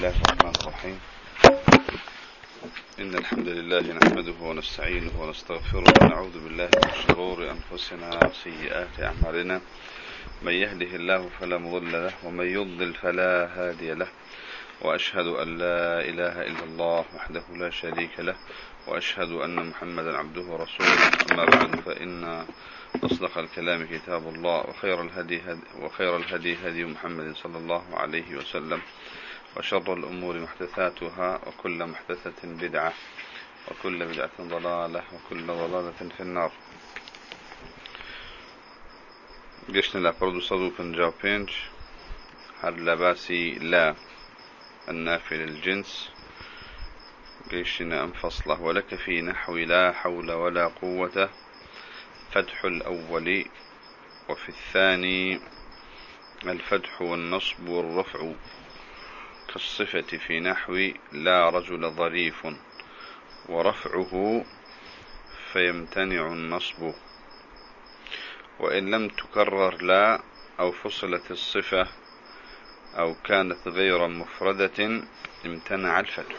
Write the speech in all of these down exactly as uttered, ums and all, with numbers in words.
الله الرحمن الرحيم. إن الحمد لله نحمده ونستعينه ونستغفره ونعوذ بالله من شرور أنفسنا وسيئات أعمالنا. من يهده الله فلا مضل له ومن يضلل فلا هادي له، وأشهد أن لا إله إلا الله وحده لا شريك له، وأشهد أن محمدا عبده ورسوله. أما بعد، فإن أصدق الكلام كتاب الله، وخير الهدي هدي وخير الهدي هدي محمد صلى الله عليه وسلم، وشر الأمور محدثاتها، وكل محدثة بدعة، وكل بدعة ضلالة، وكل ضلالة في النار. قشنا لا برضو صدوق جاوبينج هل لباسي لا النافي للجنس. قشنا أنفصله ولك في نحو لا حول ولا قوة فتح الأول، وفي الثاني الفتح والنصب والرفع، كالصفة في نحو لا رجل ظريف، ورفعه فيمتنع النصب. وإن لم تكرر لا أو فصلت الصفة أو كانت غير مفردة امتنع الفتح.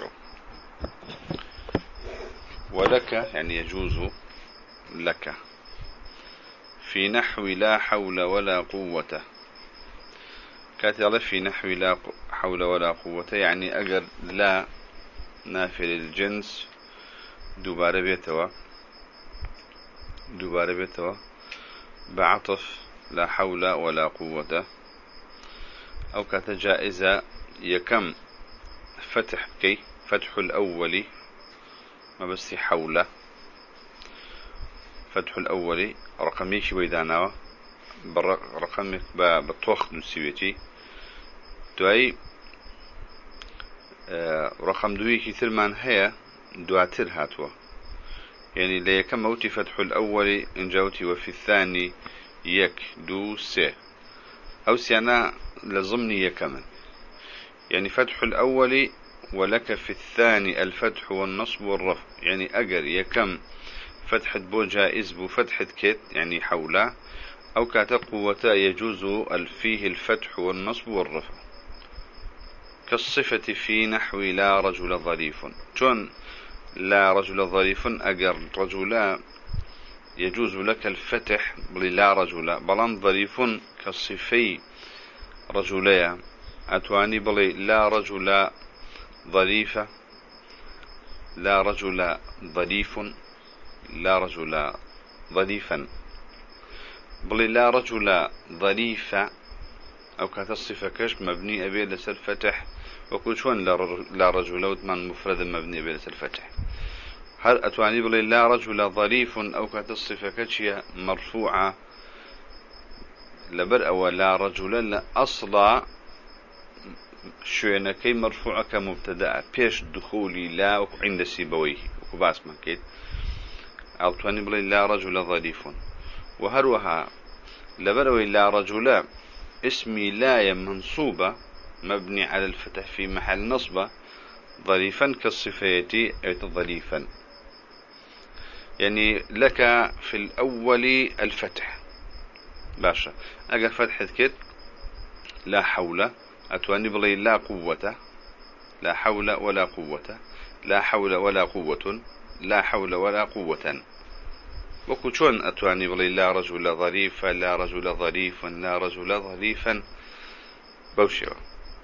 ولك يعني يجوز لك في نحو لا حول ولا قوة. كاتل في نحو لا حول ولا قوة يعني أجر لا نافل الجنس دوباره بيتوا دوباره بيتوا بعطف لا حول ولا قوة، أو كانت جائزة يكم فتح كي فتح الأول ما بس حول فتح الأول رقميش ويدانا برقمك بطوخ نسيبتي دوي آه رقم دوي كثير من هي دواتر هاتوا، يعني لا يكم موتي فتح الأول إن جاوتي وفي الثاني يك دو سي أو سيانا لضمني يكمن، يعني فتح الأول ولك في الثاني الفتح والنصب والرفع، يعني أجر يكم فتحة بو جائز بو فتحة كت يعني حوله، أو كاتا قوة يجوز فيه الفتح والنصب والرفع، كالصفة في نحو لا رجل ظريف. جون لا رجل ظريف أجر رجلا يجوز لك الفتح بلا رجل، بلان ظريف كالصفي رجليا أتواني بلي لا رجل ظريفة، لا رجل ظريف، لا رجل ظريفا، بلي لا رجل ظريفة أو كتصفة كش مبني أبي لسر فتح، وكل شون لا رجل وثمان مفرد مبني أبي لسر فتح. هل أتواني بلي لا رجل ظريف أو كتصفة كش مرفوعة لبر أو لا رجل لا أصلا شوينكي مرفوعة كمبتدأ بيش دخولي لا عند سيبويه وكباس مكيد، أو تواني بلي لا رجل ظريف. وهروها لبروي لا رجل اسمي لا منصوبة مبني على الفتح في محل نصبة، ظريفا كالصفية أو ظريفا، يعني لك في الأول الفتح باشا. أجا فتحة كت لا حول أتواني بلي لا قوة، لا حول ولا قوة، لا حول ولا قوة، لا حول ولا قوة. وكو شون أتواني بلي لا رجل ظريفا، لا رجل ظريفا، لا رجل ظريفا بوشوا.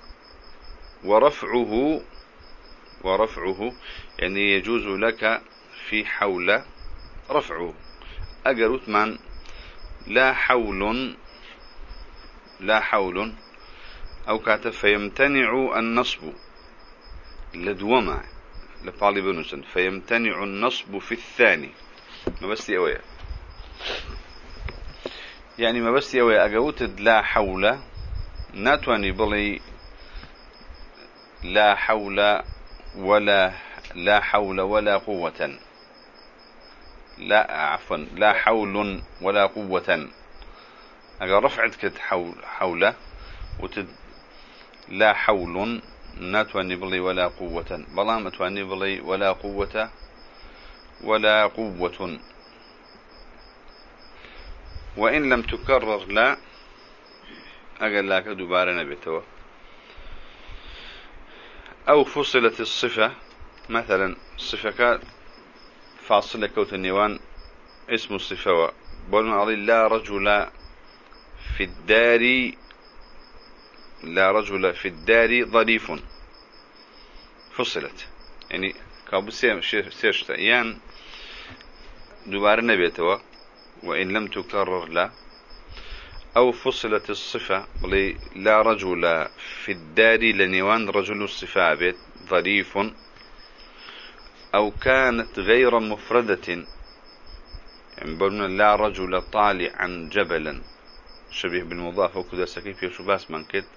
ورفعه ورفعه يعني يجوز لك في حول رفعه. أجرت من لا حول لا حول أو كاتب فيمتنع النصب لدوما لطالب نسن، فيمتنع النصب في الثاني. ما بس يويا يعني ما بس يويا أجوت لا حول ناتواني بلي لا حول ولا لا حول ولا قوة، لا عفوا لا حول ولا قوة. أجا رفعت كت حول حولة وتد لا حول ناتواني بلي ولا قوة، بلام تواني بلي ولا قوة ولا قوة. وإن لم تكرر لا أقل لك دوباره نبيتوا أو فصلت الصفة، مثلا صفة فاصلة كوت النيوان اسم الصفة بقول لا رجل في الدار، لا رجل في الدار ظريف، فصلت يعني كابو سيرشتا يان دوباره نبيتوا وإن لم تكرر لا. أو فصلت الصفة بلي لا رجل في الدار لنيوان رجل الصفة بيت ظريف، أو كانت غير مفردة يعني بقولنا لا رجل طالعا جبلا شبيه بالمضاف وكذا سكيف يشو باس من كد.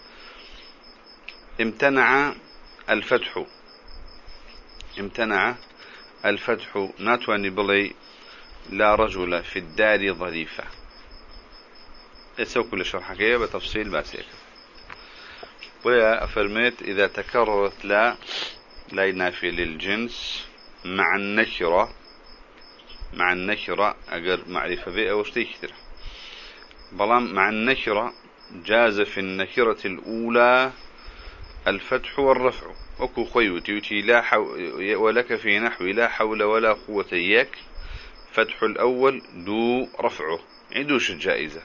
امتنع الفتح، امتنع الفتح ناتواني بلي لا رجل في الدار ظريفة. اسو كل شرحك بتفصيل باسيك. ويا أفرميت إذا تكررت لا لا ينافي للجنس مع النكرة، مع النكرة أجر معرفة بها وشتي كثير، بلام مع النكرة جاز في النكرة الأولى الفتح والرفع. أكو خيوتي يوتي لا حول ولك في نحو لا حول ولا قوة إياك، فتح الأول دو رفعه يعني دوش الجائزة،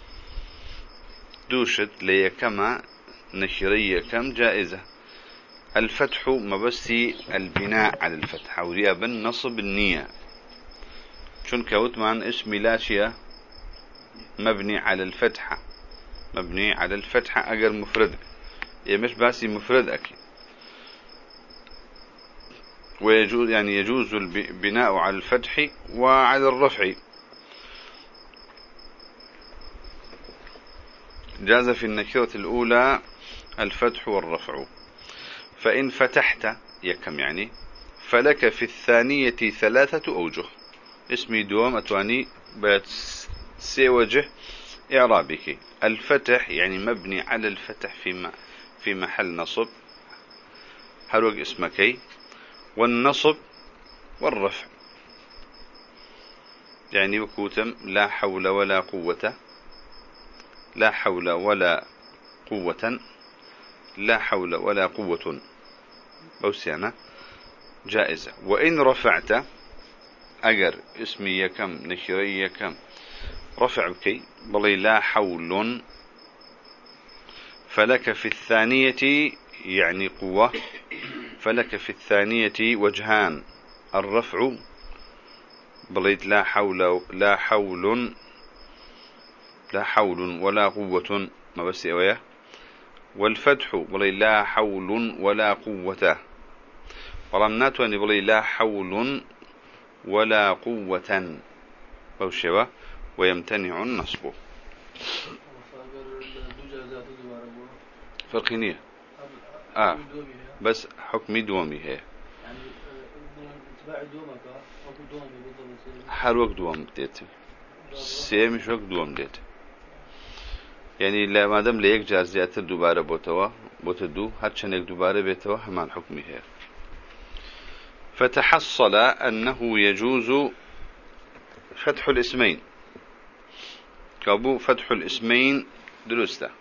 دوشت لي كما نكرية كم جائزة. الفتح مبسي البناء على الفتح وريا بالنصب النية، شون كوتمان اسم لاشية مبني على الفتحة، مبني على الفتحة أجر مفرد يعني مش باسي مفرد أكيد. ويجوز يعني يجوز البناء على الفتح وعلى الرفع. جاز في النكرة الأولى الفتح والرفع. فإن فتحت يكم يعني فلك في الثانية ثلاثة أوجه. اسمي دوام أتواني بسي وجه إعرابك. الفتح يعني مبني على الفتح في في محل نصب هلوك اسمكي، والنصب والرفع يعني وكوتم لا حول ولا قوة، لا حول ولا قوة، لا حول ولا قوة بوسيانا جائزة. وإن رفعت أجر اسمي يكم نكري يكم رفع بكي بلي لا حول، فلك في الثانية يعني قوة، فلك في الثانية وجهان، الرفع بليت لا حول لا حول لا حول ولا قوة ما بس إويه، والفتح بلي لا حول ولا قوة، ورمناته أن بلي لا حول ولا قوة بوشوا ويمتنع النصب. فرقينية آه بس حكمي دومي هي هر وقت دوم ديت سي مش وقت دوم ديت يعني لا ما دام ليك جازيات دوباره بوتوا بوتدو هاتشنك دوباره بيتوا همان حكمي هي. فتحصل أنه يجوز فتح الاسمين، كابو فتح الاسمين درسته،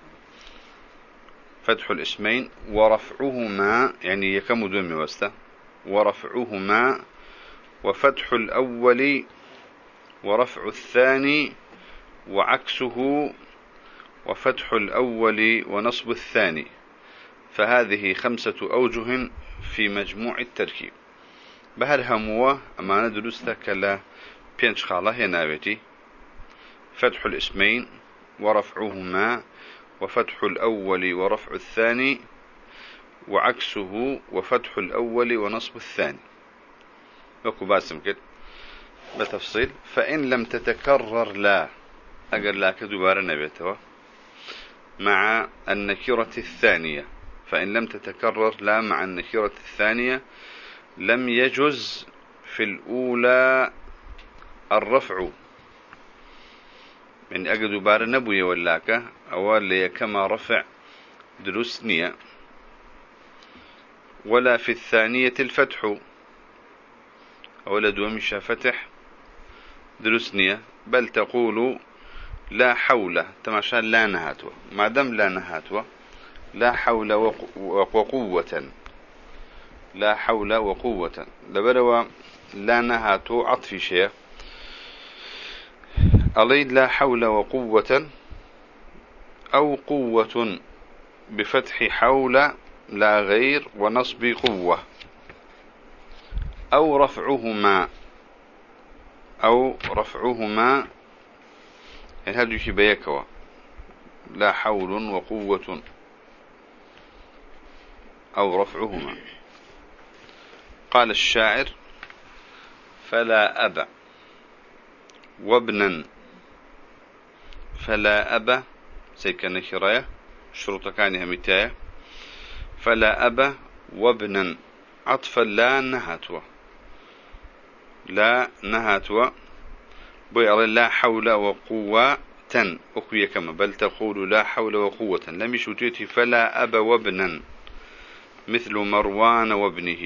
فتح الاسمين ورفعهما يعني يكم دومي وسته، ورفعهما وفتح الأول ورفع الثاني وعكسه، وفتح الأول ونصب الثاني. فهذه خمسة أوجه في مجموع التركيب. بهر هموه أما ندرسته كلا بينش خاله ينابتي فتح الاسمين ورفعهما وفتح الأول ورفع الثاني وعكسه وفتح الأول ونصب الثاني. وكو باسم كده بتفصيل. فإن لم تتكرر لا أقل لا كدبار نبيته مع النكرة الثانية، فإن لم تتكرر لا مع النكرة الثانية لم يجز في الأولى الرفع من أجد بار نبوي ولاك أول كما رفع دروسنية، ولا في الثانية الفتح أولا دومشا فتح دروسنية، بل تقول لا حول تماشى لا نهاتوا، ما دام لا نهاتوا لا حول وقوة لا حول وقوة لبروا لا نهاتو عطفي شيء أليد لا حول وقوة أو قوة بفتح حول لا غير ونصب قوة أو رفعهما أو رفعهما يعني هذا يشي بيكوا لا حول وقوة أو رفعهما. قال الشاعر فلا أبا وابنا فلا أبا سيكون شراية شروط كانها متاية فلا أبا وابنا عطفا لا نهاتوا لا نهاتوا بيقول لا حول وقوة أخويا كما بل تقول لا حول وقوة لم يشتيت فلا أبا وابنا مثل مروان وابنه.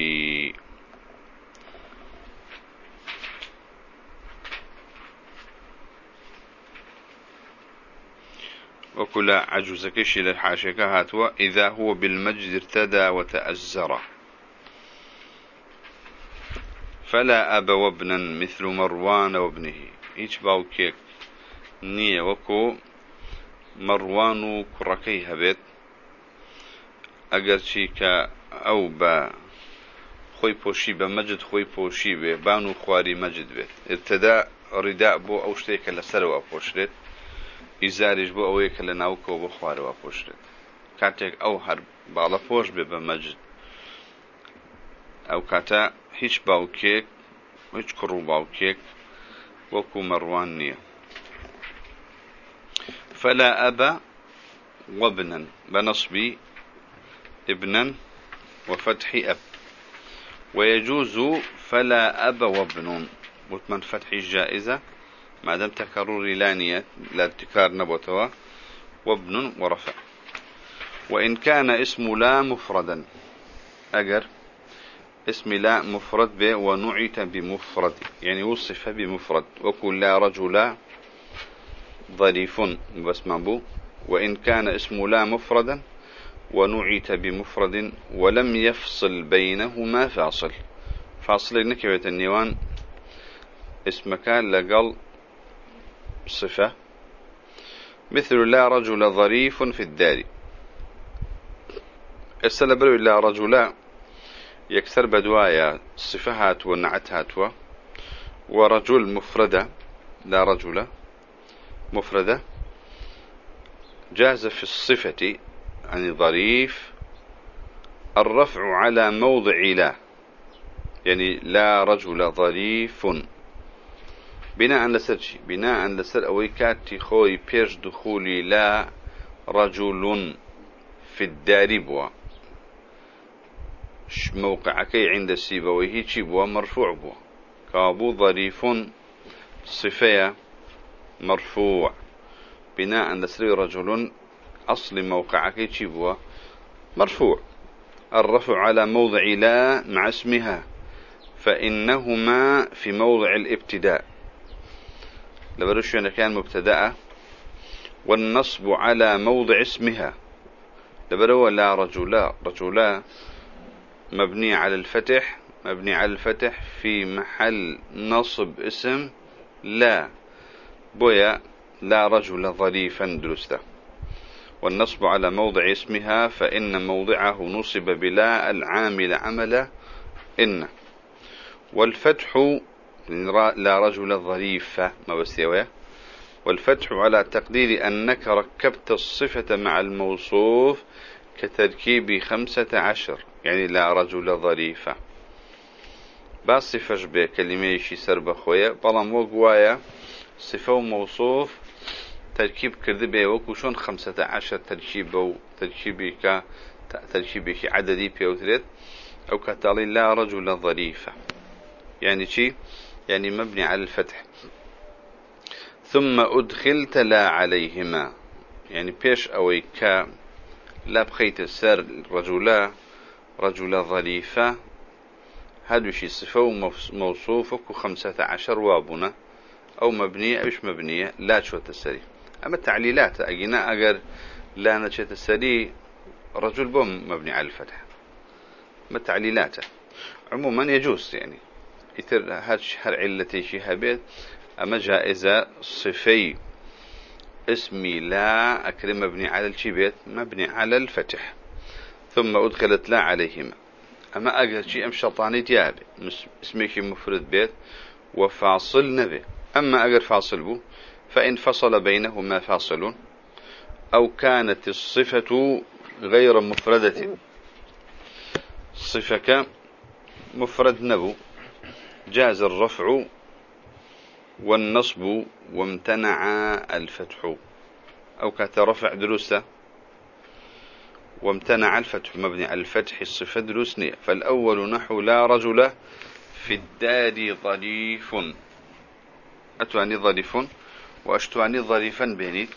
وكل عجوز كشي للحاشيك هاتوا إذا هو بالمجد ارتدى وتأزر فلا أبا وابنا مثل مروان وابنه هيج باوكيك نية وكو مروان كركي هبت أجر شيك أو با خوي بوشي بمجد خوي بوشي به بانو خواري مجد به ارتدى رداء بو أو شتيك لسروا بوشرت إزارج بو أويك لناوكو بخوار وابوشرت كاتك أو هرب بالا فوش بي بمجد أو كاتا هيش باوكيك هيش كرو باوكيك وكو مروان نية. فلا أبا وابنا بنصبي ابنا وفتح أب ويجوز فلا أبا وابن وثمن فتح الجائزة ما دام تكرر لانية لا ابتكار نبوتها وابن ورفع. وإن كان اسم لا مفردا أجر اسم لا مفرد به ونعت بمفرد يعني وصف بمفرد وكل لا رجل ظريف بس مبو. وإن كان اسم لا مفردا ونعت بمفرد ولم يفصل بينهما فاصل فاصل نكبة النيوان اسمك لقل صفة مثل لا رجل ظريف في الدار السلبر لا رجل يكسر بدوايا صفهات ونعتهات ورجل مفردة لا رجل مفردة جاز في الصفة يعني ظريف الرفع على موضع لا يعني لا رجل ظريف بناء لسر شي بناء لسر أوي كاتي خوي بيش دخولي لا رجل في الدار بوا موقعكي عند السيبويه شي بوا مرفوع بوا كابو ظريف صفية مرفوع بناء لسر رجل أصل موقعكي شي بوا مرفوع الرفع على موضع لا مع اسمها فإنهما في موضع الابتداء لبرش أن كان مبتدأ والنصب على موضع اسمها لبرو لا رجلا رجلا مبني على الفتح مبني على الفتح في محل نصب اسم لا بويا لا رجل ظريفا درسته والنصب على موضع اسمها فإن موضعه نصب بلا العامل عمل إن والفتح لا رجل ظريفة ما بس يويه والفتح على تقدير أنك ركبت الصفة مع الموصوف كتركيب خمسة عشر يعني لا رجل ظريفة بس صفش بكلمة شي سرب خويا بلام وقوايا صفة وموصوف تركيب كذبه وكوشون خمسة عشر تركيب أو تركيبي ك تركيبي شي عددي بيوتريت أو كتالي لا رجل ظريفة يعني شي يعني مبني على الفتح. ثم أدخلت لا عليهما يعني بيش أوي ك لا بخيت السر رجلا رجل ظريفة هذا شي صفة وموصوفك وخمسة عشر وابنا أو مبنية أو مش مبنية لا شو تسري. أما التعليلات أجينا أجر لا نشأت السري رجل بوم مبني على الفتح ما تعليلاته عموما يجوز يعني يتر هاتش هر علتي شي هبيت أما جائزة صفي اسمي لا أكرم مبني على الشي بيت مبني على الفتح ثم أدخلت لا عليهما أما أقل شيء أم شطاني ديابي اسمي مفرد بيت وفاصل نبي أما أقل فاصل بو فإن فصل بينهما فاصل أو كانت الصفة غير مفردة صفك مفرد نبو جاز الرفع والنصب وامتنع الفتح أو كات رفع دروسة وامتنع الفتح مبني على الفتح الصفة دروسنية فالأول نحو لا رجل في الدار ظريف أتواني ظريف وأشتواني ظريفا بيني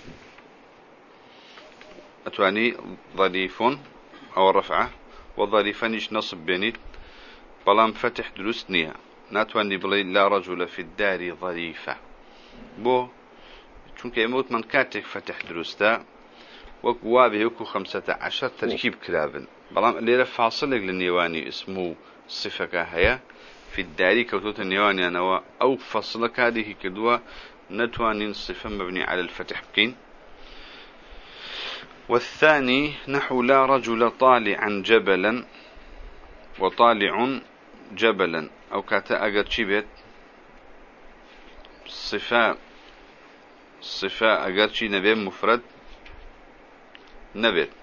أتواني ظريف أو الرفعة وظريفا إيش نصب بيني بلام فتح دروسنية ناتواني بلي لا رجل في الدار ظريفة بو چونك يموت من كاتك فتح دروستا وكوابه وكو خمسة عشر تركيب كلابن بلام اللي فاصلك للنيواني اسمه صفة هيا في الدار كوتوت النيواني أنا أو فصلك هذه كدوة نتواني صفة مبني على الفتح بكين. والثاني نحو لا رجل طالعا جبلا وطالع جبلا أو كاتا أقر شبت صفة صفة أقر شي نبي مفرد نبت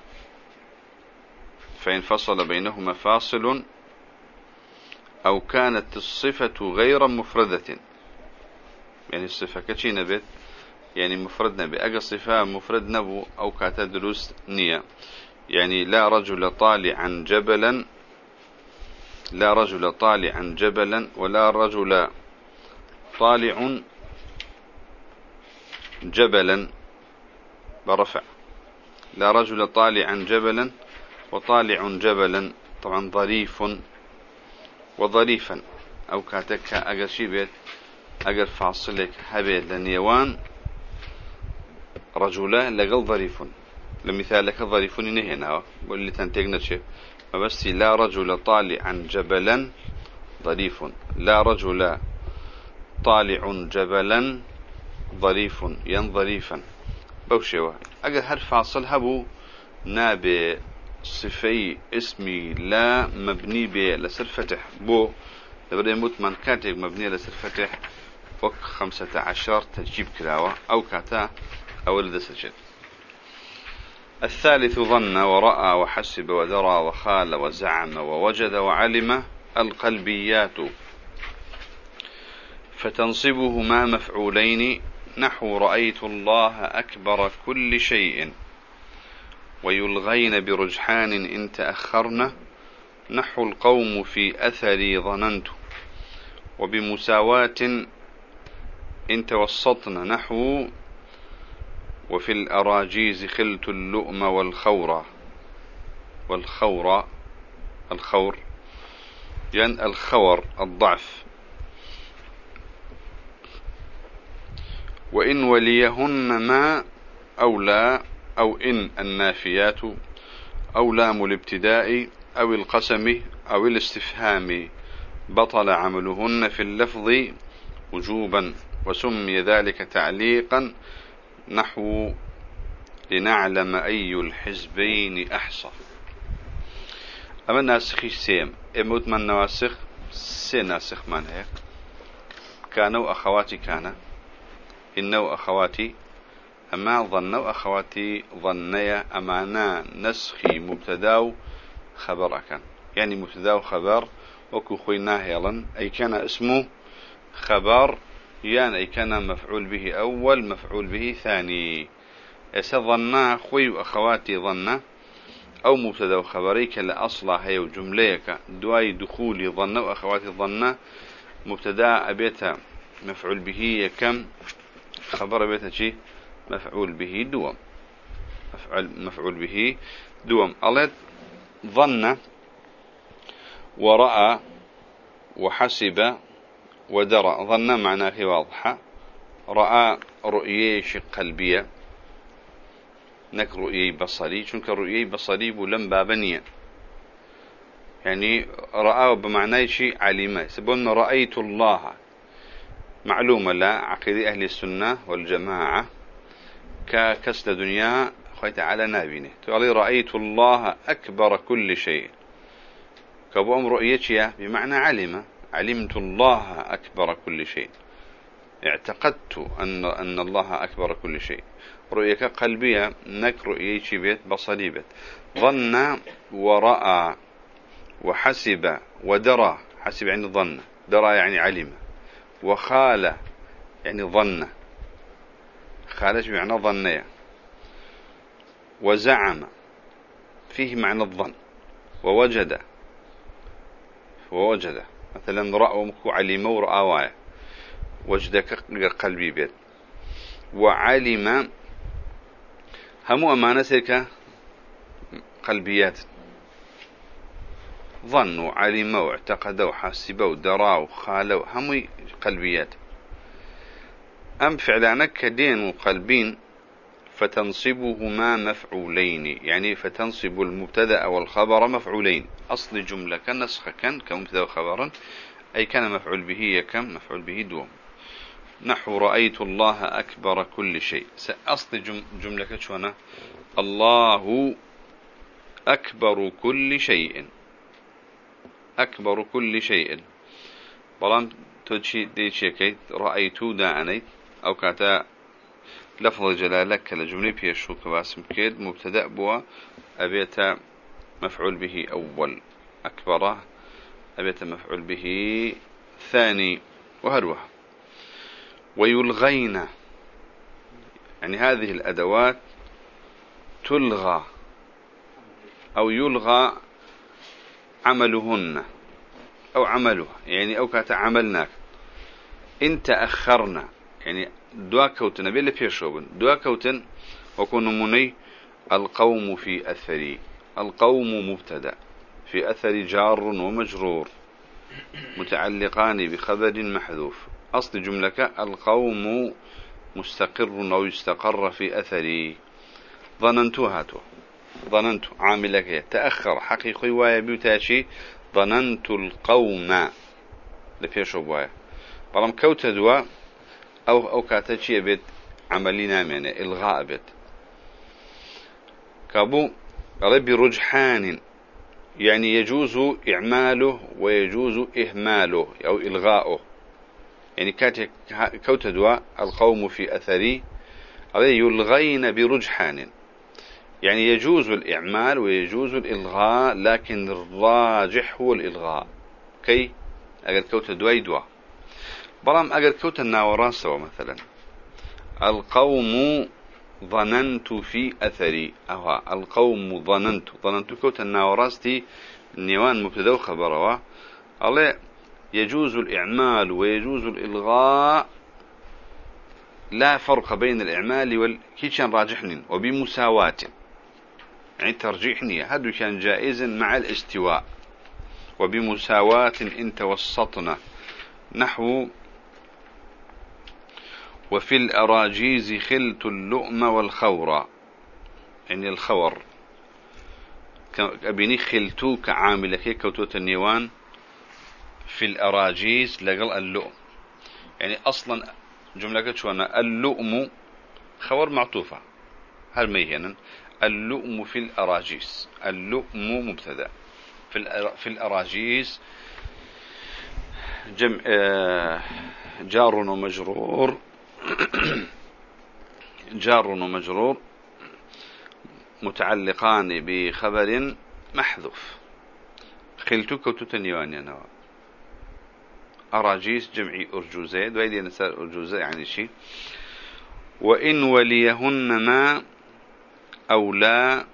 فإن فصل بينهما فاصل أو كانت الصفة غير مفردة يعني الصفة كشي نبت يعني مفرد نبي أقر صفة مفرد نبو أو كاتا دروس نية يعني لا رجل طالعا جبلا لا رجل طالعا جبلا ولا رجل طالع جبلا برفع لا رجل طالعا جبلا وطالع جبلا طبعا ظريف وظريفا أو كاتك أقر شي بيت أقر فاصلك هبيت لنيوان رجلا لقل ظريف لمثال لك ظريف نهينا واللي تنتقنا شيء فبس لا رجل طالعا جبلا ظريف لا رجل طالع جبلا ظريف ين ظريفا بوشيوه أقل هر فاصل هبو نابي صفي اسمي لا مبني به لسر فتح بو لبدا يموت من كاتب مبني لسر فتح وك خمسة عشر تجيب كلاوة أو كاتا أو لدسر جد. الثالث ظن ورأى وحسب ودرى وخال وزعم ووجد وعلم القلبيات فتنصبهما مفعولين نحو رأيت الله أكبر كل شيء ويلغين برجحان إن تأخرن نحو القوم في أثري ظننت وبمساواة إن توسطن نحو وفي الأراجيز خلت اللؤم والخور والخور الخور يعني الخور الضعف وإن وليهن ما أو لا أو إن النافيات أو لام الابتداء أو القسم أو الاستفهام بطل عملهن في اللفظ وجوبا وسمي ذلك تعليقا نحو لنعلم أي الحزبين أحصى. أما الناسخ سيم إموت من نواسخ سي ناسخ من هيك كانوا أخواتي كان إنه أخواتي أما ظنوا أخواتي ظنيا أمانا نسخي مبتداو خبر أكان يعني مبتداو خبر وكو خوينا هيلا أي كان اسمه خبر يعني أي كان مفعول به أول مفعول به ثاني إسا ظنا خوي وأخواتي ظنا أو مبتدا وخبريك لأصلا هي وجمليك دواي دخولي ظنا وأخواتي ظنا مبتدا أبيتها مفعول به كم خبر أبيتها شي مفعول به دوم مفعول, مفعول به دوم ألت ظن ورأى وحسب ودرى ظن معناه واضحة رأى رؤية قلبية نك رؤية بصري چونك رؤية بصري بولم بابنية يعني رأى بمعنى شيء علمه سبون رأيت الله معلومة لا عقيدة أهل السنة والجماعة ككسل دنيا خيت على نابينه تقول رأيت الله أكبر كل شيء كابو أم رؤيتها بمعنى علم علمت الله أكبر كل شيء اعتقدت أن أن الله أكبر كل شيء رؤيك قلبية نك رؤيتي بيت بصري بيت ظن ورأى وحسب ودرى حسب يعني ظن درى يعني علم وخال يعني ظن خالج بمعنى ظنية وزعم فيه معنى الظن ووجد ووجد مثلا رأى مكو علم ورأى وايا وجدك قلبي بيت وعلم هم أمانتك قلبيات ظنوا علموا واعتقدوا وحسبوا ودروا وخالوا هم قلبيات أم فعلانك كدين وقلبين فتنصبهما مفعولين يعني فتنصب المبتدأ والخبر مفعولين أصل جملة كنسخ كان كمبتدأ وخبرا أي كان مفعول به يكم مفعول به دوم نحو رأيت الله أكبر كل شيء أصل جملة كشونا الله أكبر كل شيء أكبر كل شيء بلان تجي ديشي كي رأيت دانيت أو كاتا لفظ جلالك لجملة بيشو كباسم كيد مبتدأ بوا أبيت مفعول به أول أكبر أبيت مفعول به ثاني وهروه ويلغين يعني هذه الأدوات تلغى أو يلغى عملهن أو عملها يعني أو كاتعملناك إن تأخرنا يعني دوا كوتن بيلا بيشوبن دوا كوتن وكون مني القوم في أثري القوم مبتدأ في أثر جار ومجرور متعلقان بخبر محذوف أصل جملة القوم مستقر أو يستقر في أثري ظننت هاتو ظننت عاملك تأخر حقيقي ويبيتاشي ظننت القوم لبيشوب وايا بلام كوت دوا أو أو كاتشي بيت عملنا منه إلغاء بيت كابو ربي رجحان يعني يجوز إعماله ويجوز إهماله أو إلغاؤه يعني كات كوت دوا القوم في أثري يلغين برجحان يعني يجوز الإعمال ويجوز الإلغاء لكن الراجح هو الإلغاء كي أجر كوت دواي دوا برام أجر كوت الناوران سوا مثلا القوم ظننت في أثري أو القوم ظننت ظننت كوت الناوراستي نيوان مبتدا خبروا الله يجوز الإعمال ويجوز الإلغاء لا فرق بين الإعمال والكيشان راجحن وبمساواة يعني ترجيحني هذا كان جائز مع الاستواء وبمساواة إن توسطنا نحو وفي الأراجيز خلت اللؤم والخورة يعني الخور أبيني خلتو كعامل كي كوتوت النيوان في الأراجيز لقل اللؤم يعني أصلا جملة شوانا اللؤم خور معطوفة هل ميهنا اللؤم في الأراجيز اللؤم مبتدأ في في الأراجيز جمع جار ومجرور جار ومجرور متعلقان بخبر محذوف خلتك وتتنيوان يا أراجيس جمعي أرجوزة دويدي نسال أرجوزة يعني شيء وإن وليهن ما أو لا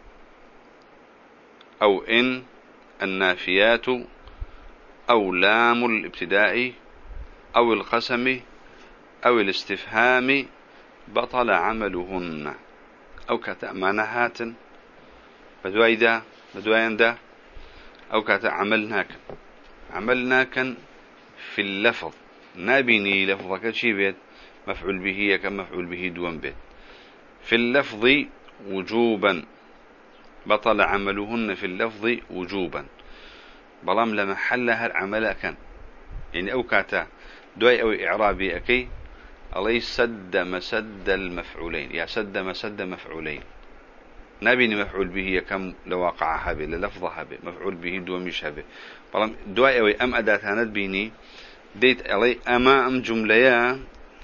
أو إن النافيات أو لام الابتداء أو القسم أو الاستفهام بطل عملهن أو كتأمانهات بدويدا بدويندا أو كتعملناك عملناك في اللفظ نابني لفظك شي بيت مفعول به كم مفعول به دون بيت في اللفظ وجوبا بطل عملهن في اللفظ وجوبا بلام لمحل هر عمل كان يعني أو كاتا دوي أو إعرابي أكي الله سد مسد المفعولين يا سد مسد مفعولين نبي مفعول به كم لواقعها به للفظها به مفعول به دو مش به بلام دوي أو أم أداة هند بيني ديت علي أما أم جملة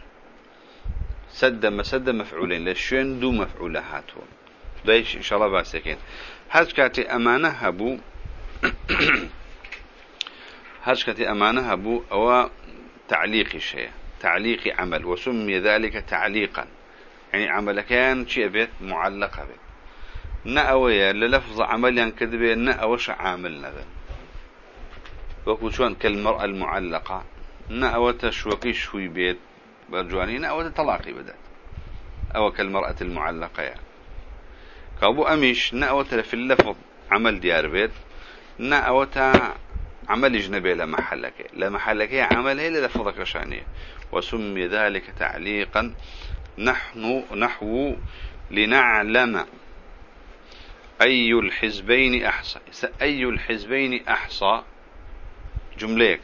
سد مسد مفعولين لشين دو مفعولات هو دايش إن شاء الله باسكين هاج كاتي أمانة هبو هاج كاتي أمانة هبو أو تعليق شيء تعليق عمل وسمي ذلك تعليقا يعني عمل كان شيء بيت معلقة بيت نأوية للفظ عمل ينكذب نأوش عامل نذا وكوشون كالمرأة المعلقة نأوة شوكي شوي بيت برجواني نأوة طلاقي بدأت أو كالمرأة المعلقة يعني. كابو أميش نأوة في اللفظ عمل ديار بيت نأوة عمل جنبي لمحلك لمحلك عمل هي للفظك شانية وسمي ذلك تعليقا نحن نحو لنعلم أي الحزبين أحصى أي الحزبين أحصى جمليك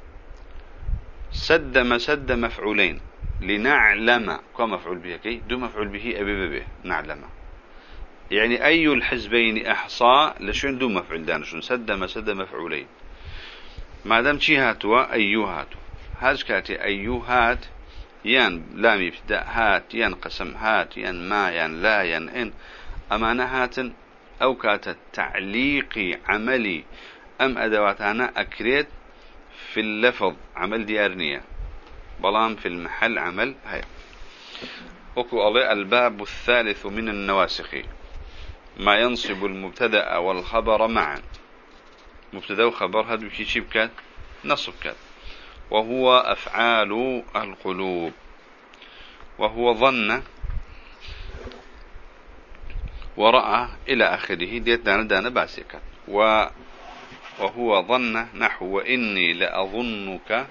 سد مسد مفعولين لنعلم كمفعول به كي دو مفعول به أبي به نعلم يعني أي الحزبين أحصى لشون دو مفعول دانشون سد مسد مفعولين ما دام شي هاتوا أيوهاتوا هاج كاتي أيوهات ين لام يبدأ هات ين قسم هات ين ما ين لا ين إن أمانة هات أو كات تعليقي عملي أم أدواتنا أكريت في اللفظ عمل ديارنية بلام في المحل عمل هاي وكو الله الباب الثالث من النواسخ ما ينصب المبتدأ والخبر معا مبتدأ وخبر هذا كي شيء بكات نصب كات وهو أفعال القلوب وهو ظن ورأى إلى آخره ديت دانا دانا باسكات و وهو ظن نحو وإني لأظنك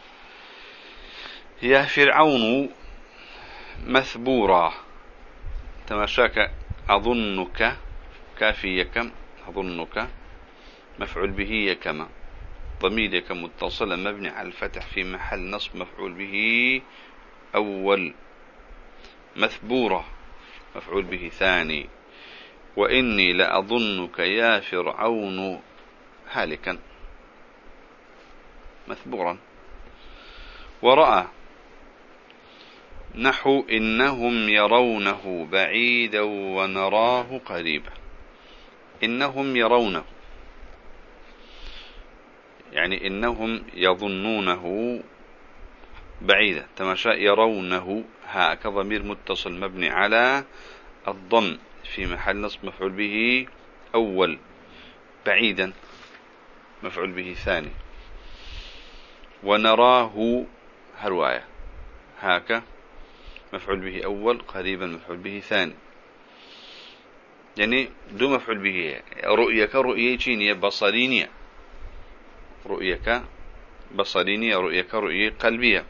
يا فرعون مثبورا تماشاك أظنك كافي يكم أظنك مفعول به يكما ضمير يكم متصل مبني على الفتح في محل نصب مفعول به أول مثبورة مفعول به ثاني وإني لأظنك يا فرعون هالكا مثبورا ورأى نحو إنهم يرونه بعيدا ونراه قريبا إنهم يرونه يعني إنهم يظنونه بعيدا تماشى يرونه ها كضمير متصل مبني على الضم في محل نصب مفعول به أول بعيدا مفعول به ثاني ونراه هرواية هاك مفعول به أول قريبا مفعول به ثاني يعني دو مفعول به رؤيك رؤية چينية بصرينية رؤيك بصرينية رؤيك رؤية قلبية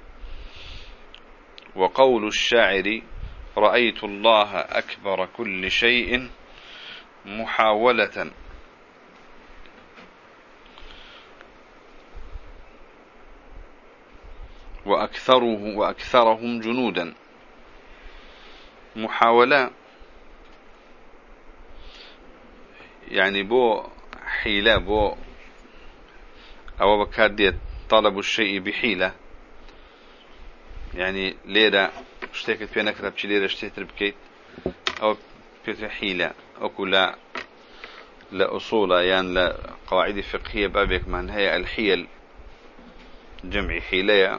وقول الشاعر رأيت الله أكبر كل شيء محاولة وأكثره وأكثرهم جنودا محاولة يعني بو حيلة بو أو بكادية طلب الشيء بحيلة يعني ليرة اشتكت في نكرة بشي ليرة اشتكت بكيت أو بيتر حيلة أو كلا لأصول يعني لقواعد فقهية بابك من هي الحيل جمع حيلة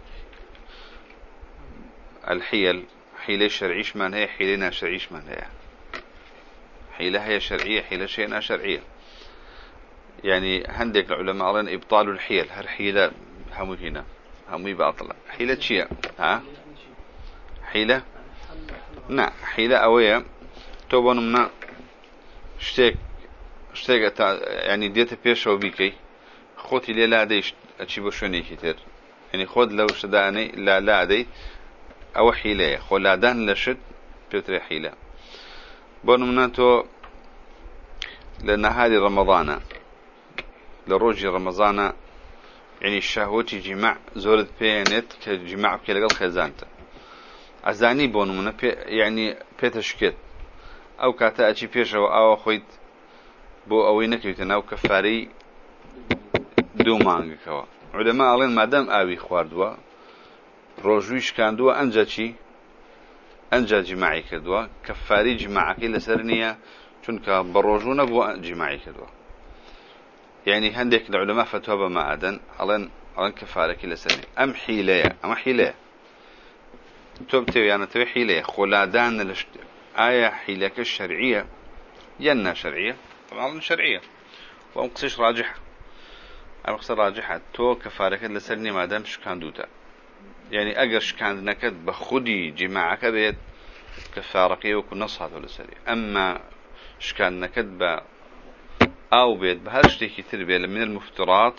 الحيل حيلة شرعيش من هي حيلنا شرعيش من هي حيلة هي شرعية حيلة شيئنا شرعية يعني هندك العلماء قالن إبطال الحيل هر حيلة همو هنا همو باطلة حيلة شيء ها حيلة نا حيلة أوية توبون منا اشتك اشتك يعني ديت بيشوا بيكي خوتي لي لا ديش أتشيبو شوني كتير يعني خود لو شداني لا لا دي أو حيلة خلادان لشد بيتر حيلة بون منا تو لأن هذه رمضان لروج رمضان يعني الشهوتي جماع زورد بينت كجماع كلا قال خزانته عزاني بون من يعني بيتشكت أو كاتا أشي بيش أو أخويت بو أوينك يتناو كفاري دو مانگ كوا علماء قالين مادام أوي خواردوا روجويش كاندوا أنجا شي أنجا جماعي كدوا كفاري جماعكي لسرنية چونك بروجونا بو جماعي كدوا يعني هندك العلماء فتوى بما أدن قالين قالين كفاركي لسرنية أم حيلة أم حيلة توبتي يعني توي حيلة خلادان لشت آية حيلك الشرعية ينا شرعية طبعا شرعية ومقصيش راجحة المقصد راجحة تو كفارك لسرني ما دام شكان دوتا يعني أجر شكان نكد بخدي جماعك بيت كفارك يكون نص هذا لسري أما شكان نكد ب أو بيت بهرشتي كتير بيت من المفترات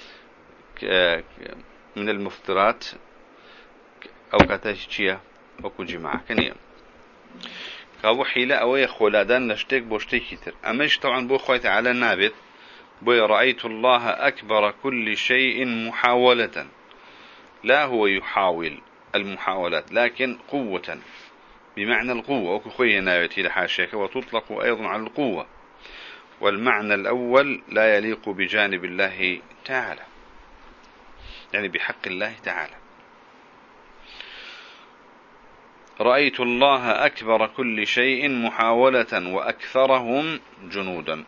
من المفترات أو كتاشية وكو جماعة كنيا كابو حيلة أوي خلادان نشتك بوشتي كتير أماش طبعا بو خويت على النابت بو رأيت الله أكبر كل شيء محاولة لا هو يحاول المحاولات لكن قوة بمعنى القوة وكو خوية نابت إلى حاشيك وتطلق أيضا على القوة والمعنى الأول لا يليق بجانب الله تعالى يعني بحق الله تعالى رأيت الله أكبر كل شيء محاولة وأكثرهم جنودا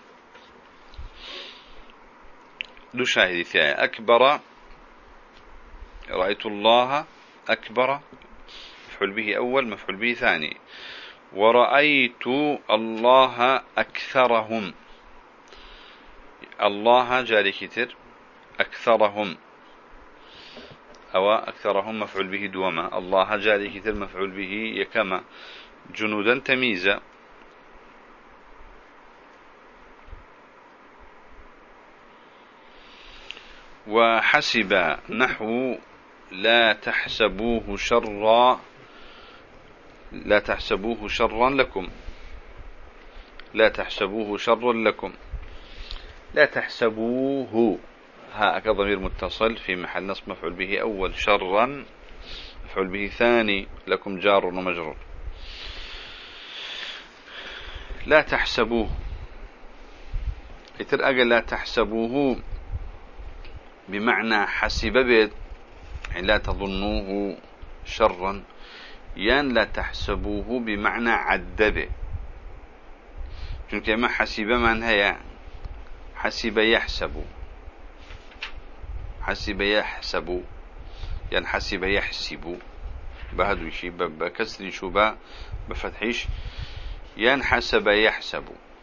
دو شاهد ثاني أكبر رأيت الله أكبر مفعول به أول مفعول به ثاني ورأيت الله أكثرهم الله جاري كتر أكثرهم أو أكثرهم مفعول به دوما الله جاري كتر مفعول به يكما جنودا تمييزا وحسب نحو لا تحسبوه شرا لا تحسبوه شرا لكم لا تحسبوه شرا لكم لا تحسبوه ها كضمير متصل في محل نصب مفعول به أول شرا مفعول به ثاني لكم جار ومجرور لا تحسبوه يتر أجل لا تحسبوه بمعنى حسب بيت يعني لا تظنوه شرا يان لا تحسبوه بمعنى عدبه چونك ما حسب من هي حسب يحسب حسب يحسب يعني حسب يحسب بهدو شيء بكسر شوبا بفتحيش يعني حسب يحسب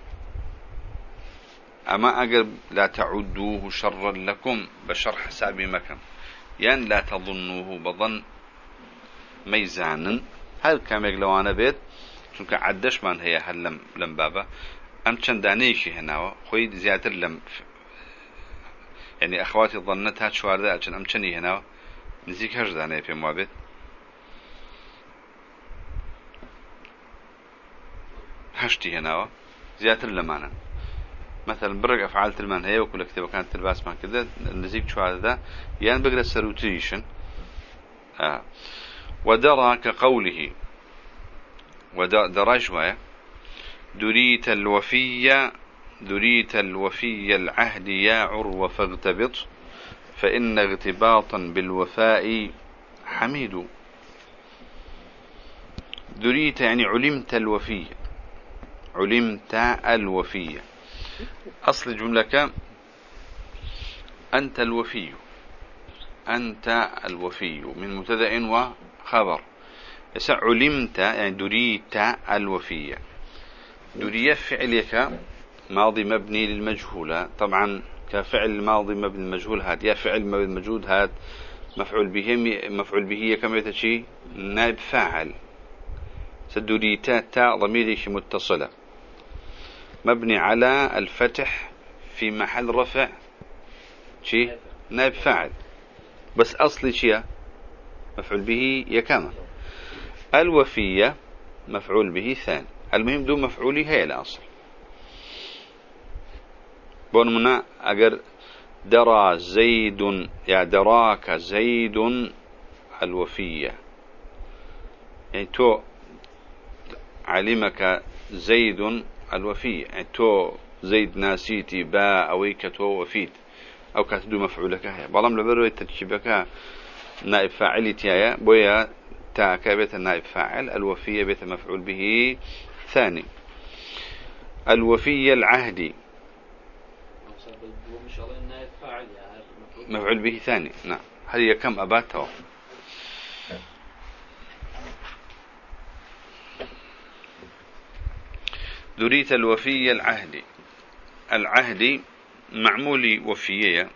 أما أقرب لا تعدوه شرا لكم بشر حساب مكان يعني لا تظنوه بظن ميزانا هل كم يقلوانا بيت چونك عدش من هي هل لم, لم بابا أم چندانيشي هنا خوي زيادة لم يعني أخواتي ظنتها شوار ذا أم چني هنا نزيك هجداني في موابت هشتي هنا زيادة لمانا مثلا برق أفعال تلمان هي وكل كتابة كانت تلباس ما كده نزيك شو هذا يعني بقرأ السروتيشن آه. ودرى كقوله ودرى شوية دريت الوفي دريت الوفي العهد يا عروة فاغتبط فإن اغتباطا بالوفاء حميد دريت يعني علمت الوفي علمت الوفي أصل الجملة أنت الوفي أنت الوفي من مبتدأ وخبر علمت يعني دريت الوفي دري فعلك ماضي مبني للمجهول طبعا كفعل الماضي مبني للمجهول هاد يا فعل مبني للمجهول هاد مفعول به مفعول به كما يتشي نائب فاعل سدريت تاء ضمير متصلة مبني على الفتح في محل رفع شي نائب فاعل بس أصلي شيء مفعول به يكما الوفية مفعول به ثاني المهم دون مفعولي هي الأصل بون منا أجر درى زيد يا دراك زيد الوفية، يعني تو علمك زيد الوفية، يعني تو زيد ناسيتي با أويك تو وفيت أو كاتدو مفعولك هي بلام لبروي تركيبك نائب فاعلي تيايا بويا تاك بيت النائب فاعل، الوفية بيت مفعول به ثاني. الوفية العهدي مفعول به ثاني، نعم. هل هي كم أباته؟ دريت الوفية العهدي، العهدي معمول وفية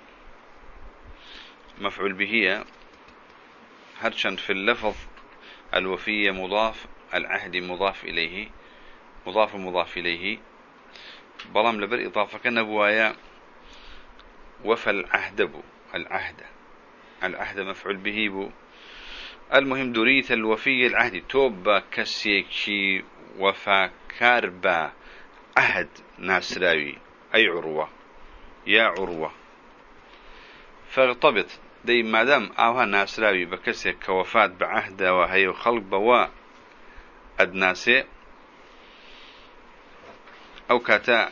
مفعول به هرشا في اللفظ، الوفية مضاف، العهد مضاف إليه، مضاف مضاف إليه، بلام لبر إضافة كنبوايا وفى العهد بو، العهد العهد مفعول به بو. المهم دريت الوفية العهد توبا كسيكي وفا كاربا عهد ناسراوي أي عروة يا عروة، فارتبط دي مادام اوها ناسراوي بكسي كوفات بعهد وهي خلق بوا ادناسي او كاتا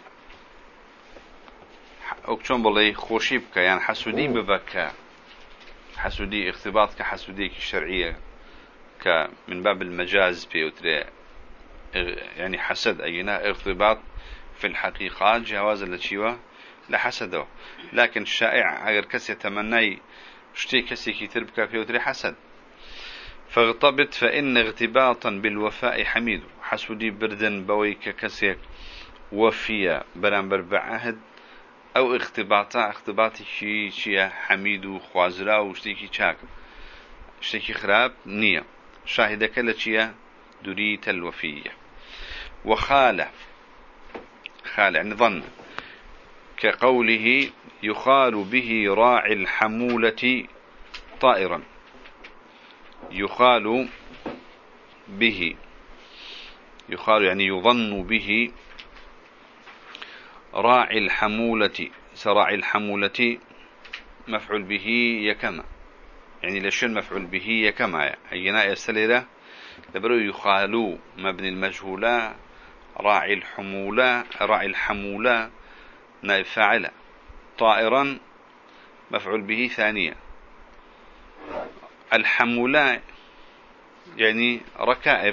او كشون بلي خوشي بك يعني حسودي ببكا، حسودي اختباط كحسوديك الشرعية كمن باب المجاز بيوتري، يعني حسد اينا ارتباط في الحقيقة جواز لتشيوه لحسده، لكن الشائع اگر كسي تمني شتي كسي كتير بك بيوتري حسد. فاغتبط فإن اغتباطا بالوفاء حميد، حسودي بردن بويك كسيك وفيا برانبر بعهد او اختباطا اختباطي شي شي حميد وخوازرا وشتيكي شاك شتيكي خراب نية. شاهدك لشيا دريت الوفية. وخالة خالة يعني ظن، كقوله يخال به راعي الحمولة طائرا، يخال به، يخال يعني يظن به راعي الحمولة، سراعي الحمولة مفعول به يكما، يعني لشن مفعول به يكما أينا يستلره لبرو يخالو مبني المجهولة، راعي الحمولة راعي الحمولة نائب فاعلة، طائرا مفعول به ثانية. الحمولة يعني ركائب،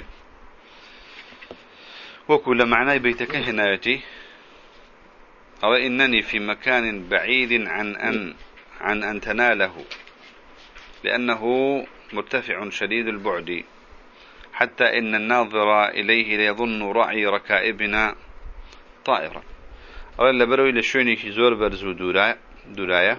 وكل معنى بيتك هنايتي أو إنني في مكان بعيد عن أن عن أن تناله، لأنه مرتفع شديد البعد، حتى إن الناظر إليه ليظن رعي ركائبنا طائرا. أولا بروي لشوني في زور برزو دوراية دوراية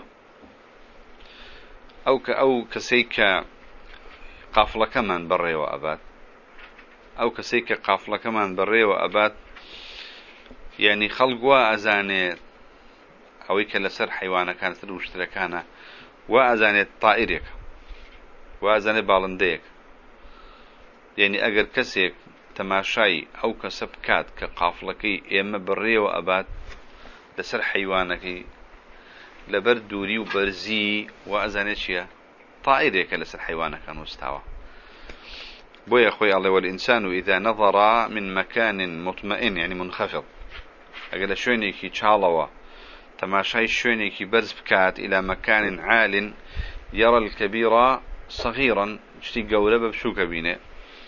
أو ك أو كسيك قافلة كمان بري وأبات، أو كسيك قافلة كمان بري وأبات، يعني خلقوا أزاني أو يكلسر حيوانة كانت المشتركانة وأزاني طائرك وأزاني بالنديك، يعني أجر كسيك تماشاي أو كسبكات كقافلكي إما بري وأبات لسر حيوانك لبردوري وبرزي وأزانيشيا طائرك لسر حيوانك مستوى. بو يا أخوي الله، والإنسان إذا نظر من مكان مطمئن يعني منخفض، أقل شوينيكي تشالوا تماشاي شوينيكي برز بكات إلى مكان عال يرى الكبير صغيرا، اشتي قولة بشوك بينه.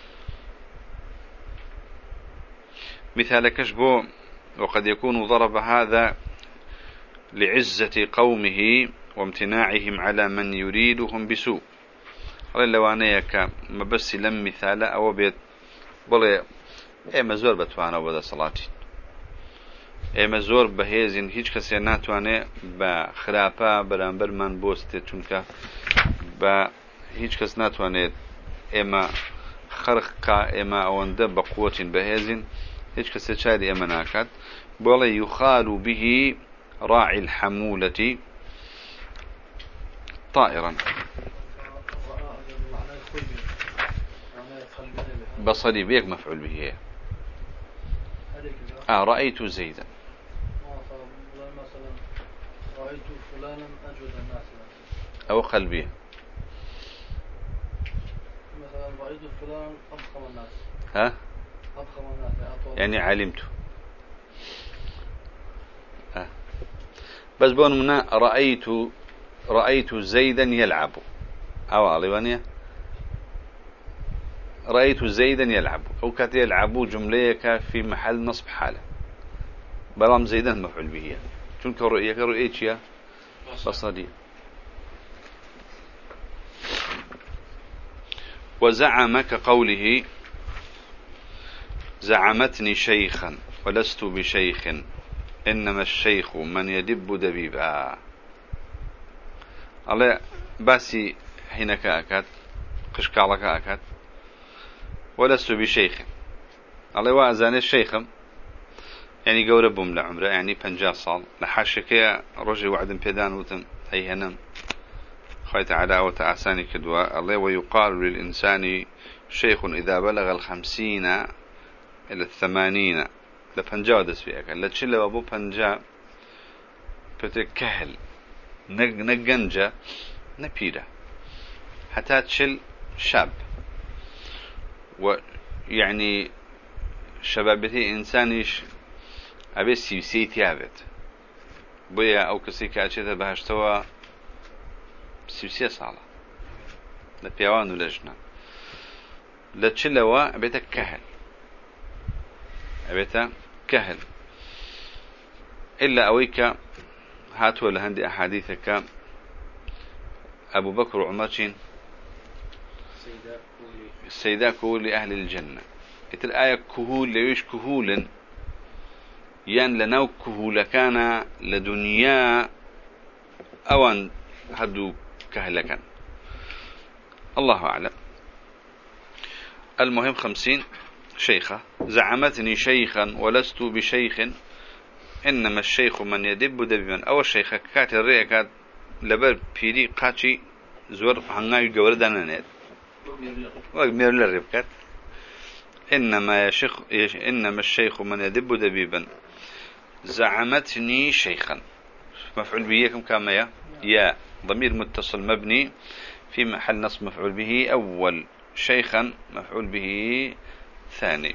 مثالك بو وقد يكون ضرب هذا لعزة قومه وامتناعهم على من يريدهم بسوء. قال لو أنيك ما بس لم مثال أو بيت بلي إيه مزور بتوانا وبدا صلاتي، إيه مزور بهيزين هيج كسي ناتواني بخرافة برانبر من بوستي چونك با هيج كس ناتواني إما خرقا إما أونده بقوة بهيزين هيج كسي شايد إما ناكد. بلي يخال به راعي الحمولة طائرا. بصري بيك مفعول به. آه رأيت زيدا. رأيت فلانا أجود الناس أو قلبية مثلا رأيت فلان أضخم الناس ها أضخم الناس يعني علمت ها بس بون منا رأيت رأيت زيدا يلعب أو عليوانيا رأيت زيدا يلعب أو كات يلعب جملة في محل نصب حاله بلام زيدا مفعول به چونك رؤية كرؤية يا بصرية وزعم كقوله زعمتني شيخا ولست بشيخ إنما الشيخ من يدب دبيبا الله باسي هنا كأكاد قشكالك أكاد ولست بشيخ الله وأزان الشيخ يعني قوربهم لعمره يعني بنجا صال لحاشك رجي وعد بيدان وتم أي هنم خيط على وتعساني كدوا الله ويقال للإنسان شيخ إذا بلغ الخمسين إلى الثمانين لبنجا ودس فيك لتشل وابو بنجا بتكهل نجنجا نبيرة حتى تشل شاب ويعني شبابتي إنسانيش أبي سيسي تيابت بويا أو كسي كأشيته بهشتوا سيسي صالة لبيوان ولجنا لتشلوا أبيتك كهل أبيتك كهل إلا أويك هاتوا لهندي أحاديثك أبو بكر وعمر السيدة كهول لأهل الجنة إتل آية كهول ليش كهولا يان لناو كهول كان لدنيا أوان هدو كهلكا الله أعلم. المهم خمسين شيخة زعمتني شيخا ولست بشيخ إنما الشيخ من يدب دبما أو الشيخة كات الرئة كات لبر بيدي قاتشي زور هنغاي جوردانا نيت ومير للربكات إنما يشيخ إنما الشيخ من يدب دبيبا زعمتني شيخا مفعول به كم كما يا يا ضمير متصل مبني في محل نصب مفعول به أول شيخا مفعول به ثاني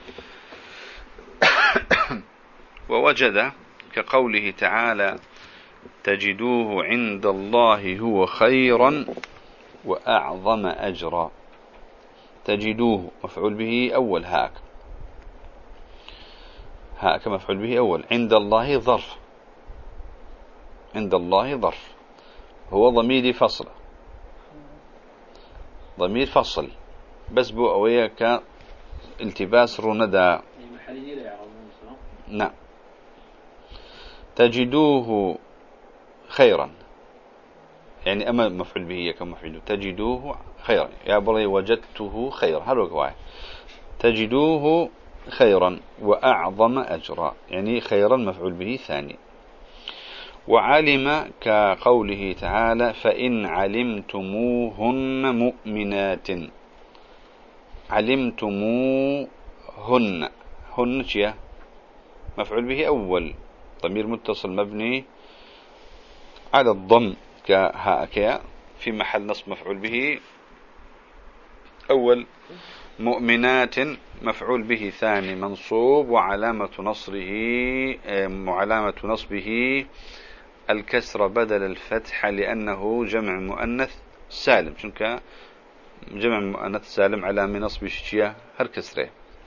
ووجد كقوله تعالى تجدوه عند الله هو خيرا وأعظم أجرا تجدوه مفعول به أول هاك هاك مفعول به أول عند الله ظرف عند الله ظرف هو ضمير فصل ضمير فصل بس بو أويك التباس رندى نعم تجدوه خيرا يعني أما مفعول به كمفعول تجدوه خيرا يا بلي وجدته خيرا هذا واحد تجدوه خيرا وأعظم أجرا يعني خيرا مفعول به ثاني. وعلم كقوله تعالى فإن علمتموهن مؤمنات علمتموهن هن شيء مفعول به أول ضمير متصل مبني على الضم كهاء في محل نصب مفعول به أول مؤمنات مفعول به ثاني منصوب وعلامة نصره وعلامة نصبه الكسر بدل الفتح لأنه جمع مؤنث سالم شنك جمع مؤنث سالم علامة نصب شيء هر كسره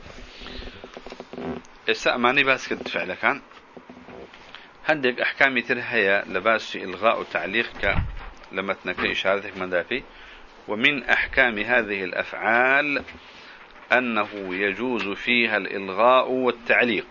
استأماني بس كنت فعلا كان هندك أحكام ترهية لباس إلغاء وتعليق لما تنك إشارتك من دافي. ومن أحكام هذه الأفعال أنه يجوز فيها الإلغاء والتعليق.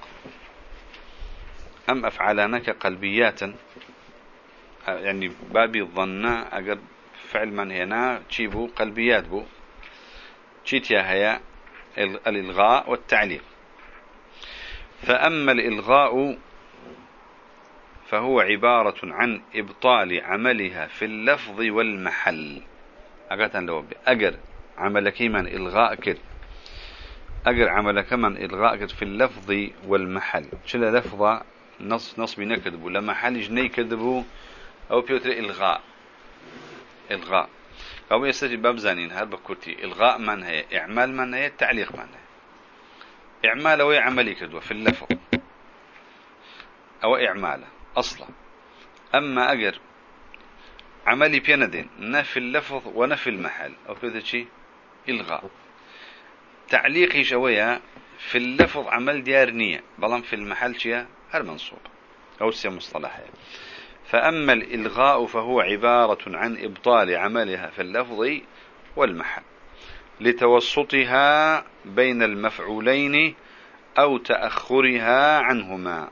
أم أفعالانك قلبيات يعني بابي الظناء أقر فعل من هنا تشيبو قلبيات بو تشيتيا هي الإلغاء والتعليق. فأما الإلغاء فهو عبارة عن إبطال عملها في اللفظ والمحل. أقاتن لو أجر عملك من إلغاء كد أجر عملك من إلغاء كد في اللفظ والمحل. شل لفظة نص نصب نكذبوا لما حال جني كذبوا أو بيوتر إلغاء إلغاء أو يستجيب باب زانين هذا بكرتي إلغاء من هي إعمال من هي تعليق من هي إعمال أو عملي كذبوا في اللفظ أو إعماله أصلا أما أجر عملي بيندين نفي اللفظ ونفي المحل أو كذا شيء إلغاء تعليقي شوية في اللفظ عمل ديار نية بلان في المحل شيء هر منصوب أو سي مصطلحه. فأما الإلغاء فهو عبارة عن إبطال عملها في اللفظ والمحل لتوسطها بين المفعولين أو تأخرها عنهما.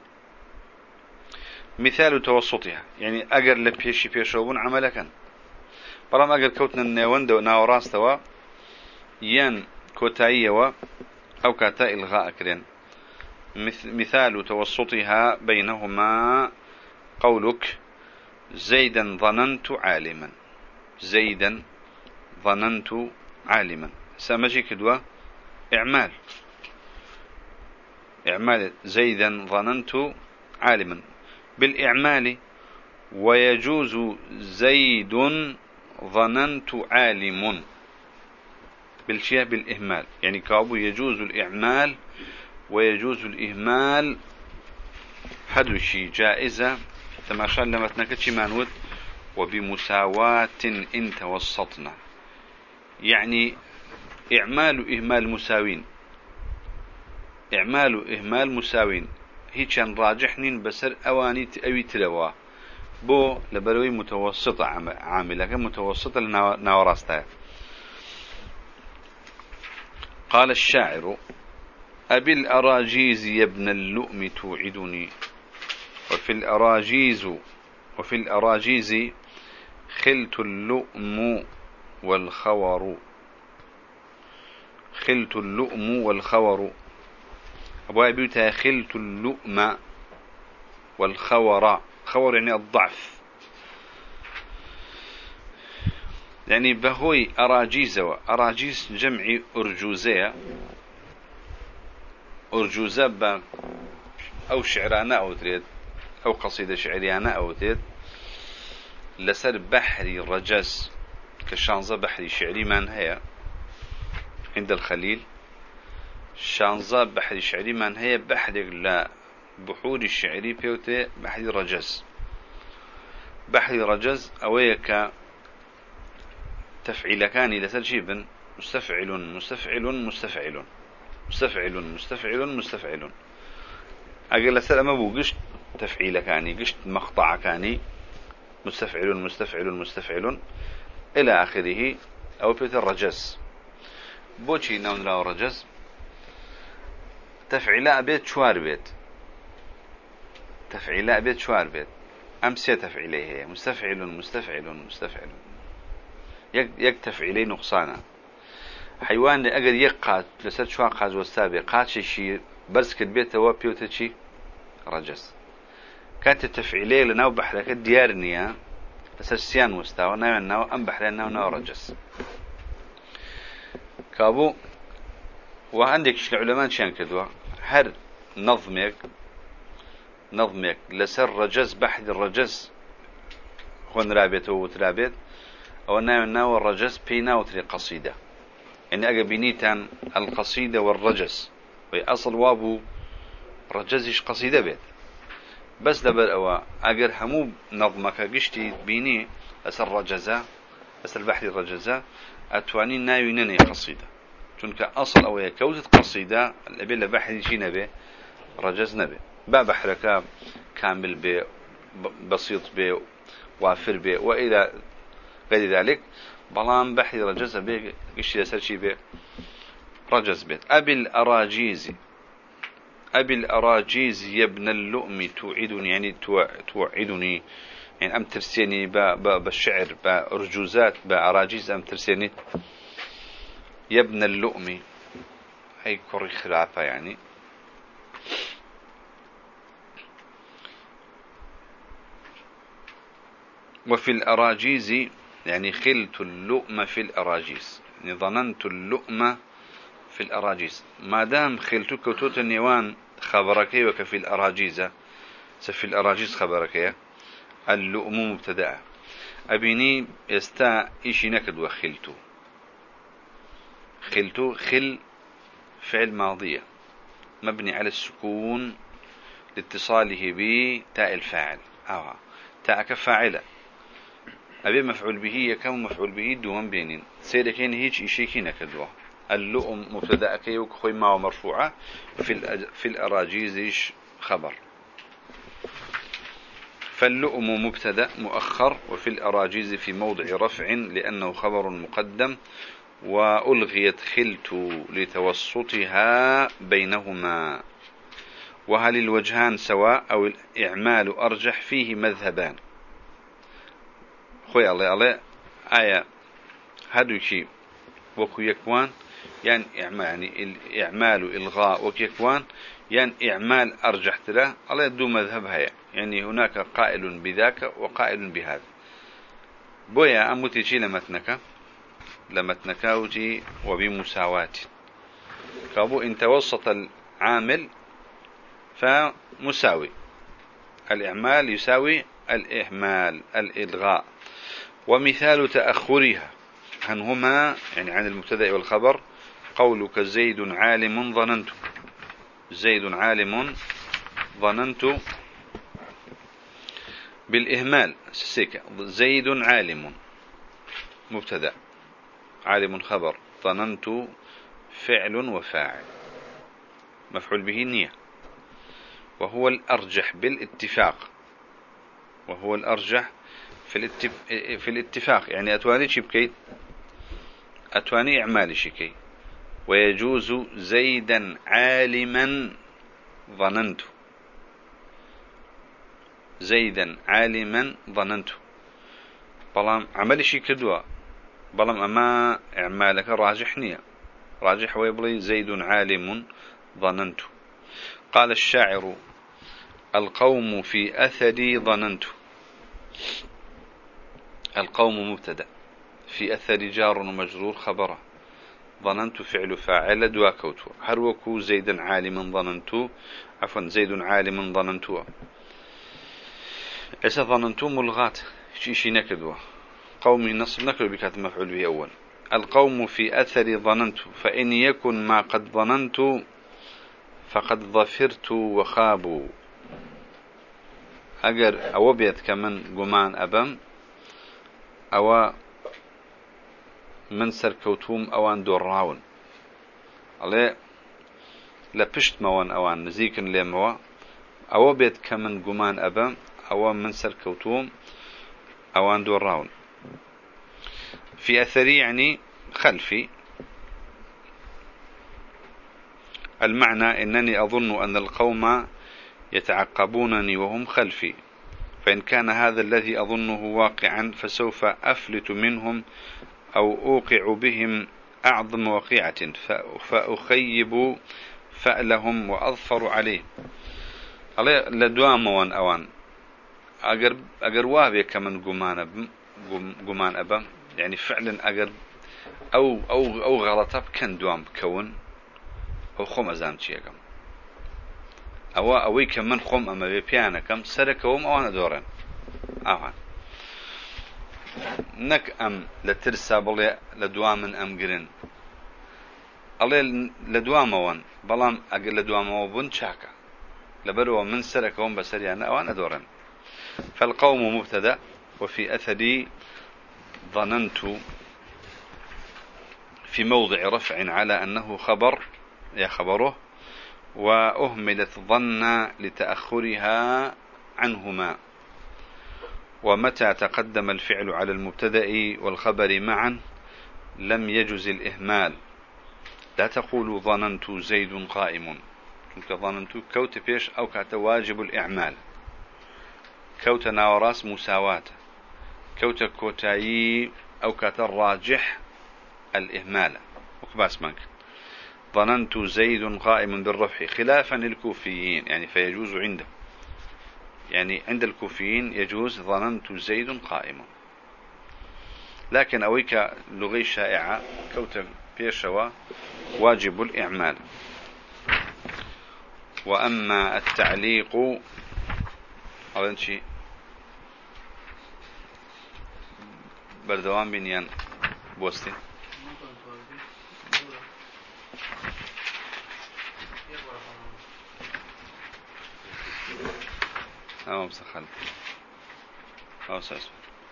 مثال توسطها يعني أجر لبيشي بيشوبون عملكا برام أجر كوتنا النيوند وناوراستوا ين كوتايوا أو كاتا إلغاء كرين. مثال توسطها بينهما قولك زيدا ظننت عالما زيدا ظننت عالما سامجي كدوا إعمال إعمال زيدا ظننت عالما بالإعمال ويجوز زيد ظننت عالم بالشيء بالإهمال يعني كابو يجوز الإعمال ويجوز الإهمال حدو شيء جائزة تماشى لما تنكتش مانود وبمساواة إن توسطنا يعني إعمال إهمال مساوين إعمال إهمال مساوين هيتشان راجحنين بسر أواني أوي تلوا بو لبروي متوسطة عاملة متوسطة لناوراستها. قال الشاعر أبي الأراجيز يا ابن اللؤم توعدني وفي الأراجيز وفي الأراجيز خلت اللؤم والخور خلت اللؤم والخور أبو أبيوتا خلت اللؤم والخور خور يعني الضعف يعني بهوي أراجيز أراجيز جمع أرجوزية أرجوزة أو شعرانة أو تريد أو قصيدة شعريانة أو تريد لسر بحري رجز كشانزة بحري شعري من هي عند الخليل شانزة بحري شعري من هي بحري لا بحور الشعري بيوتي بحري رجز بحري رجز أويك تفعيل كان لسر شيبا مستفعل مستفعل مستفعل مستفعل مستفعل مستفعل أقل لسر أما بو قشت تفعيل كاني قشت مقطع كاني مستفعل مستفعل مستفعل إلى آخره أو بيوت الرجز بوشي نون لا رجز تفعيل بيت شوار بيت تفعيل بيت شوار بيت أمسية تفعيله مستفعل مستفعل مستفعل يك تفعيلي نقصانا حيوان أجر يقات لسات شوان قاز والسابق قاتش شيء بس كتبيته وبيوت شيء رجز كانت التفعيلية لناو بحرك ديارنيا أساسيان مستوى ناو ناو أم بحرنا وناو رجس كابو وعندك العلماء شان كدوا هر نظمك نظمك لسر رجز بحد الرجز خون رابطه وترابط أو ناو ناو الرجز بينا وتري قصيدة إن أجبينيتان القصيدة والرجز وهي أصل وابو رجزش قصيدة بيت بس دبر أوا أجر همو نظمك قشتي بيني أسر رجزة أسر بحر الرجزة أتواني ناوينني قصيدة تونك أصل أو كوزة قصيدة الأبي بحر شي نبي رجز نبي با بحرك كامل بي بسيط بي وافر بي وإلى غير ذلك بلان بحر رجز بي قشتي أسر شي بي رجز بيت أبي الأراجيز أبي الأراجيز يا ابن اللؤم توعدني يعني توعدني يعني أم ترسيني بالشعر بأرجوزات بأراجيز أم ترسيني يا ابن اللؤم هي كوري خلافة يعني وفي الأراجيز يعني خلت اللؤم في الأراجيز يعني ظننت اللؤم في الأراجيز ما دام خلتك وتوت النيوان خبرك وكفي الأراجيزة في الأراجيز خبرك يا اللؤم مبتدأ أبيني يستا إيشي نكد وخلتو خلتو خل فعل ماضية مبني على السكون لاتصاله بتاء الفاعل أو تاء كفاعلة أبي مفعول به يكون مفعول به دوم بينين سيركين هيج إشيكي نكدوه اللؤم مبتدأ كيوك خوي ما مرفوعة في في الأراجيز خبر فاللؤم مبتدأ مؤخر وفي الأراجيز في موضع رفع لأنه خبر مقدم وألغيت خلت لتوسطها بينهما وهل الوجهان سواء أو الإعمال أرجح فيه مذهبان خوي الله الله آية هدوكي وكو يكوان يعني يعني الإعمال إلغاء وكو يكوان يعني إعمال أرجح له الله يدو مذهبها يعني هناك قائل بذاك وقائل بهذا بويا أمتي شي لمتنك لمتنك وجي وبمساواة كابو إن توسط العامل فمساوي الإعمال يساوي الإهمال الإلغاء ومثال تأخرها هنهما يعني عن المبتدأ والخبر قولك زيد عالم ظننت زيد عالم ظننت بالإهمال زيد عالم مبتدأ عالم خبر ظننت فعل وفاعل مفعول به النية وهو الأرجح بالاتفاق وهو الأرجح في الاتف... في الاتفاق يعني أتواني شبكي أتواني إعمالي شكي ويجوز زيدا عالما ظننت زيدا عالما ظننت بلام عملي شي كدوا بلام أما إعمالك راجح نية راجح ويبلي زيد عالم ظننت قال الشاعر القوم في أثري ظننت القوم مبتدأ في أثر جار ومجرور خبره ظننت فعل فاعل دواكوت هروكو زيدا عالما ظننت عفوا زيد عالم ظننت إذا ظننت ملغات شي شي نكدوا قوم نصب نكدوا بكات مفعول به أول القوم في أثر ظننت فإن يكن ما قد ظننت فقد ظفرت وخابوا أجر أو بيت كمن جمان أبم أو من سركوتوم أوان دوراون عليه لبشت موان أوان نزيكن لموا أو بيت كمن جمان أبم أو من سركوتوم أوان دوراون في أثري يعني خلفي المعنى إنني أظن أن القوم يتعقبونني وهم خلفي فإن كان هذا الذي أظنه واقعا فسوف أفلت منهم أو أوقع بهم أعظم وقيعة فأخيب فألهم وأظفر عليه عليه لدوام وان أوان أجر أجر وابي كمن جمان أب جمان أبا يعني فعلا أجر أو أو أو غلطة كان دوام كون أو خم أزام شيئا أو أوي كمن خم أما بيبيانا كم سركهم أو أنا دوران أوان نك أم لترسى بلي لدوام أم جرين الله لدوام وان بلام أجل لدوام وبن شاكا لبروا من سركهم بسريانا أو أنا دوران فالقوم مبتدأ وفي أثري ظننت في موضع رفع على أنه خبر يا خبره وأهملت ظن لتأخرها عنهما ومتى تقدم الفعل على المبتدأ والخبر معا لم يجز الإهمال لا تقول ظننت زيد قائم ظننت كوت بيش أو كات واجب الإعمال كوت ناوراس مساواة كوت كوتاي أو كات الراجح الإهمال وكباس منك ظننت زيد قائم بالرفع خلافا للكوفيين يعني فيجوز عنده يعني عند الكوفيين يجوز ظننت زيد قائم لكن أويك لغي شائعة كوت بيشوا واجب الإعمال وأما التعليق أولا شي بردوان بنيان بوستي أمام سخن أو سأسف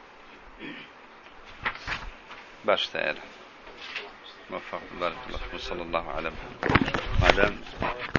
باش تعالى موفق بارك الله وصلى الله على محمد. ما دام